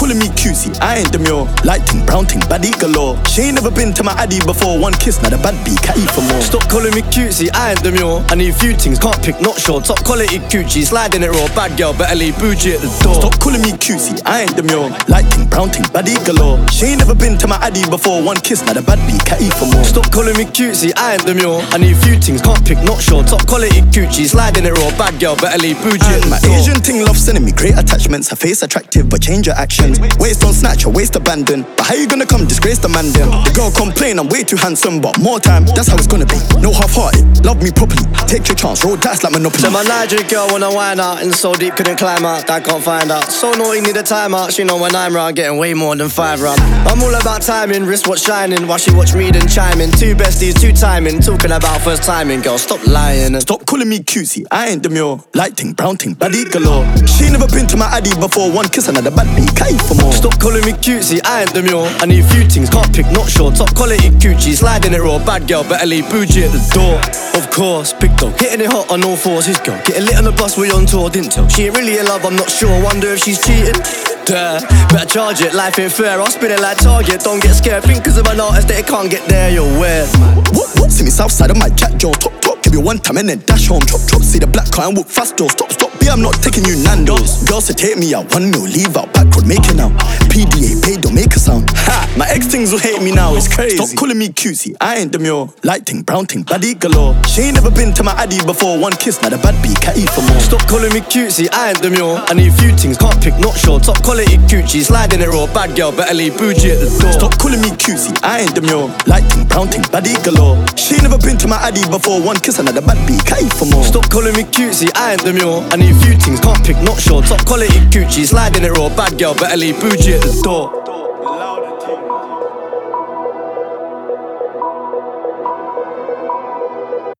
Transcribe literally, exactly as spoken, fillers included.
calling me cutesy, I ain't demure. Light ting, brown ting, baddie galore. She ain't never been to my addy before. One kiss, now the bad B, can't eat for more. Stop calling me cutesy, I ain't demure. I need few things, can't pick, not sure. Top quality coochie, sliding it raw. Bad girl, better leave bougie at the door. Stop calling me cutesy, I ain't demure. Light ting, brown ting, baddie galore. She ain't never been to my addy before. One kiss, now the bad B, can't eat for more. Stop calling me cutesy, I ain't demure. I need few things, can't pick, not sure. Top quality coochie, sliding it raw. Bad girl, better leave bougie at the My door. Asian ting love sending me great attachments. Her face attractive, but change your actions. Waist don't snatch, her waist abandon. But how you gonna come disgrace the man then? The girl complain I'm way too handsome, but more time, that's how it's gonna be. No half-hearted, love me properly. Take your chance, roll dice like Monopoly. So my Nigerian girl wanna wine out, and so deep couldn't climb out, that can't find out. So naughty need a time out, she know when I'm round, getting way more than five round. I'm all about timing, wristwatch shining, while she watch me then chiming. Two besties, two timing, talking about first timing, girl stop lying. And stop calling me cutesy, I ain't demure. Light ting, brown ting, baddie galore. She ain't never been to my addy before. One kiss another bad B, can't eat for more. Stop calling me cutesy, I ain't demure. I need few things, can't pick, not sure. Top quality coochie, sliding it raw. Bad girl, better leave bougie at the door. Of course, big dog, hitting it hot on all fours. His girl, getting lit on the bus, we on tour, didn't tell. She ain't really in love, I'm not sure. Wonder if she's cheating. Duh, better charge it, life ain't fair. I'll spin it like Target, don't get scared. Think cause of an artist that it can't get there, you're weird. Whoop, whoop, see me south side of my jack jaw. Top, top, give you one time and then dash home. Chop, chop, see the black car and walk fast door. Stop, stop, B, I'm not taking you Nando's. Girls to take me out, one mil, leave out, backward, make it now. P D A, pay, don't make a sound. Ha, my ex things will hate me now, it's crazy. Stop calling me cutesy, I ain't demure. Light ting, brown ting, baddie galore. She ain't never been to my addy before. One kiss, now the bad B, can't eat for more. Stop calling me cutesy, I ain't demure. I need few things, can't pick, not sure. Top quality coochie, sliding it raw. Bad girl, better leave bougie at the door. Stop calling me cutesy, I ain't demure. Light ting, brown ting, baddie galore. She ain't never been to my addy before. One kiss, another bad B, can't eat for more. Stop calling me cutesy, I ain't demure. I need few things, can't pick, not sure. Top quality coochie, sliding it raw. Bad girl, better leave bougie at the door.